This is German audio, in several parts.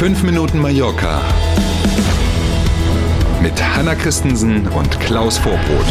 5 Minuten Mallorca mit Hanna Christensen und Klaus Vorbrot.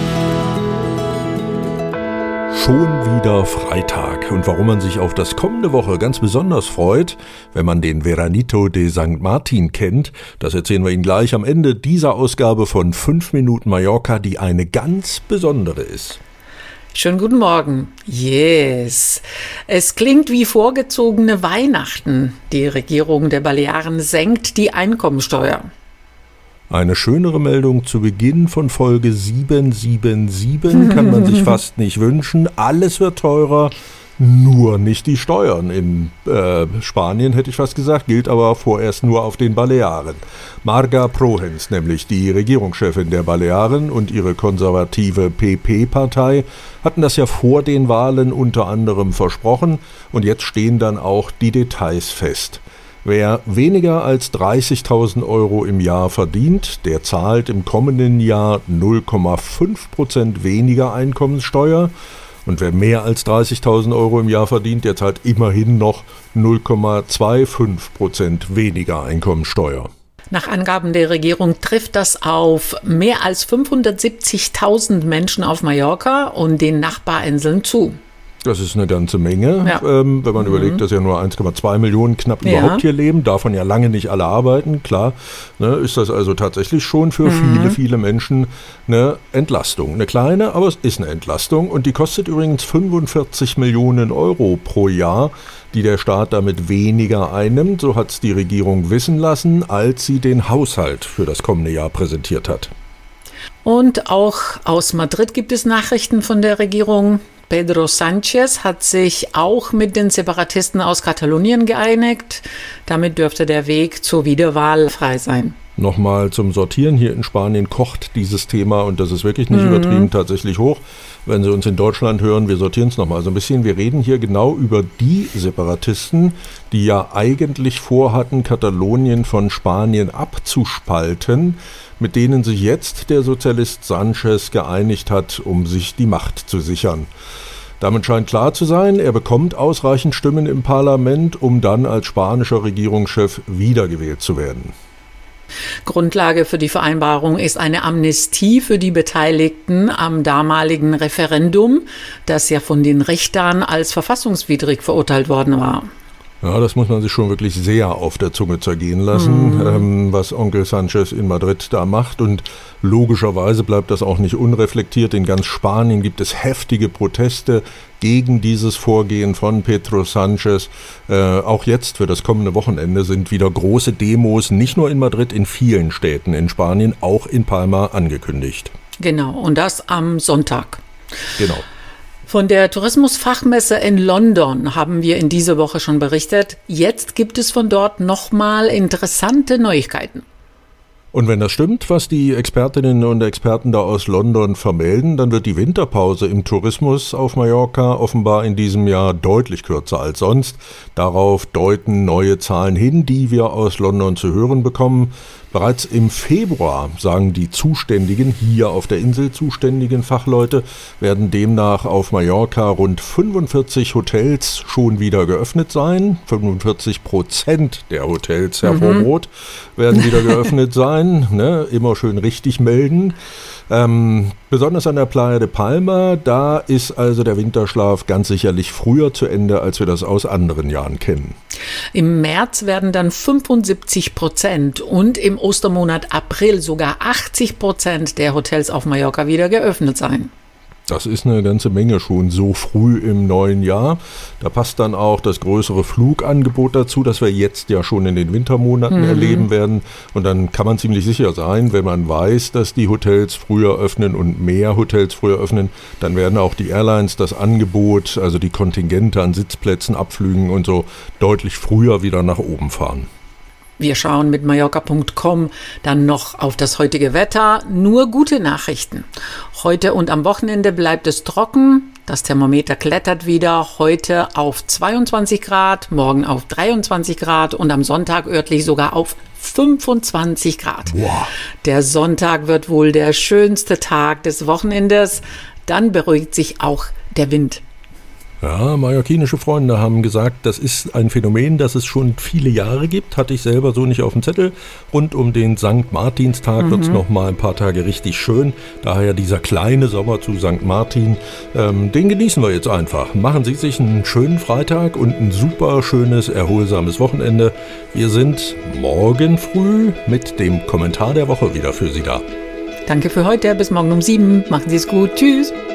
Schon wieder Freitag. Und warum man sich auf das kommende Woche ganz besonders freut, wenn man den Veranito de St. Martin kennt, das erzählen wir Ihnen gleich am Ende dieser Ausgabe von 5 Minuten Mallorca, die eine ganz besondere ist. Schönen guten Morgen. Yes. Es klingt wie vorgezogene Weihnachten. Die Regierung der Balearen senkt die Einkommensteuer. Eine schönere Meldung zu Beginn von Folge 777 kann man sich fast nicht wünschen. Alles wird teurer, nur nicht die Steuern. In Spanien, hätte ich fast gesagt, gilt aber vorerst nur auf den Balearen. Marga Prohens, nämlich die Regierungschefin der Balearen, und ihre konservative PP-Partei hatten das ja vor den Wahlen unter anderem versprochen, und jetzt stehen dann auch die Details fest. Wer weniger als 30.000 Euro im Jahr verdient, der zahlt im kommenden Jahr 0,5% weniger Einkommenssteuer. Und wer mehr als 30.000 Euro im Jahr verdient, der zahlt immerhin noch 0,25% weniger Einkommenssteuer. Nach Angaben der Regierung trifft das auf mehr als 570.000 Menschen auf Mallorca und den Nachbarinseln zu. Das ist eine ganze Menge, ja. Wenn man überlegt, dass ja nur 1,2 Millionen knapp überhaupt hier leben, davon ja lange nicht alle arbeiten, klar, ne, ist das also tatsächlich schon für viele Menschen eine Entlastung. Eine kleine, aber es ist eine Entlastung, und die kostet übrigens 45 Millionen Euro pro Jahr, die der Staat damit weniger einnimmt. So hat es die Regierung wissen lassen, als sie den Haushalt für das kommende Jahr präsentiert hat. Und auch aus Madrid gibt es Nachrichten von der Regierung. Pedro Sánchez hat sich auch mit den Separatisten aus Katalonien geeinigt. Damit dürfte der Weg zur Wiederwahl frei sein. Nochmal zum Sortieren. Hier in Spanien kocht dieses Thema, und das ist wirklich nicht übertrieben, tatsächlich hoch. Wenn Sie uns in Deutschland hören, wir sortieren es nochmal so ein bisschen. Wir reden hier genau über die Separatisten, die ja eigentlich vorhatten, Katalonien von Spanien abzuspalten, mit denen sich jetzt der Sozialist Sánchez geeinigt hat, um sich die Macht zu sichern. Damit scheint klar zu sein, er bekommt ausreichend Stimmen im Parlament, um dann als spanischer Regierungschef wiedergewählt zu werden. Grundlage für die Vereinbarung ist eine Amnestie für die Beteiligten am damaligen Referendum, das ja von den Richtern als verfassungswidrig verurteilt worden war. Ja, das muss man sich schon wirklich sehr auf der Zunge zergehen lassen, was Onkel Sánchez in Madrid da macht. Und logischerweise bleibt das auch nicht unreflektiert. In ganz Spanien gibt es heftige Proteste gegen dieses Vorgehen von Pedro Sánchez. Auch jetzt für das kommende Wochenende sind wieder große Demos, nicht nur in Madrid, in vielen Städten in Spanien, auch in Palma angekündigt. Genau, und das am Sonntag. Genau. Von der Tourismusfachmesse in London haben wir in dieser Woche schon berichtet. Jetzt gibt es von dort nochmal interessante Neuigkeiten. Und wenn das stimmt, was die Expertinnen und Experten da aus London vermelden, dann wird die Winterpause im Tourismus auf Mallorca offenbar in diesem Jahr deutlich kürzer als sonst. Darauf deuten neue Zahlen hin, die wir aus London zu hören bekommen. Bereits im Februar, sagen die zuständigen, hier auf der Insel zuständigen Fachleute, werden demnach auf Mallorca rund 45 Hotels schon wieder geöffnet sein. 45% der Hotels, Herr Vorbrot, werden wieder geöffnet sein. Ne? Immer schön richtig melden. Besonders an der Playa de Palma, da ist also der Winterschlaf ganz sicherlich früher zu Ende, als wir das aus anderen Jahren kennen. Im März werden dann 75% und im Ostermonat April sogar 80% der Hotels auf Mallorca wieder geöffnet sein. Das ist eine ganze Menge schon so früh im neuen Jahr. Da passt dann auch das größere Flugangebot dazu, das wir jetzt ja schon in den Wintermonaten erleben werden. Und dann kann man ziemlich sicher sein, wenn man weiß, dass die Hotels früher öffnen und mehr Hotels früher öffnen, dann werden auch die Airlines das Angebot, also die Kontingente an Sitzplätzen, Abflügen und so, deutlich früher wieder nach oben fahren. Wir schauen mit Mallorca.com dann noch auf das heutige Wetter. Nur gute Nachrichten. Heute und am Wochenende bleibt es trocken. Das Thermometer klettert wieder. Heute auf 22 Grad, morgen auf 23 Grad und am Sonntag örtlich sogar auf 25 Grad. Wow. Der Sonntag wird wohl der schönste Tag des Wochenendes. Dann beruhigt sich auch der Wind. Ja, mallorquinische Freunde haben gesagt, das ist ein Phänomen, das es schon viele Jahre gibt. Hatte ich selber so nicht auf dem Zettel. Rund um den St. Martinstag wird es noch mal ein paar Tage richtig schön. Daher dieser kleine Sommer zu St. Martin, den genießen wir jetzt einfach. Machen Sie sich einen schönen Freitag und ein super schönes, erholsames Wochenende. Wir sind morgen früh mit dem Kommentar der Woche wieder für Sie da. Danke für heute. Bis morgen um 7. Machen Sie es gut. Tschüss.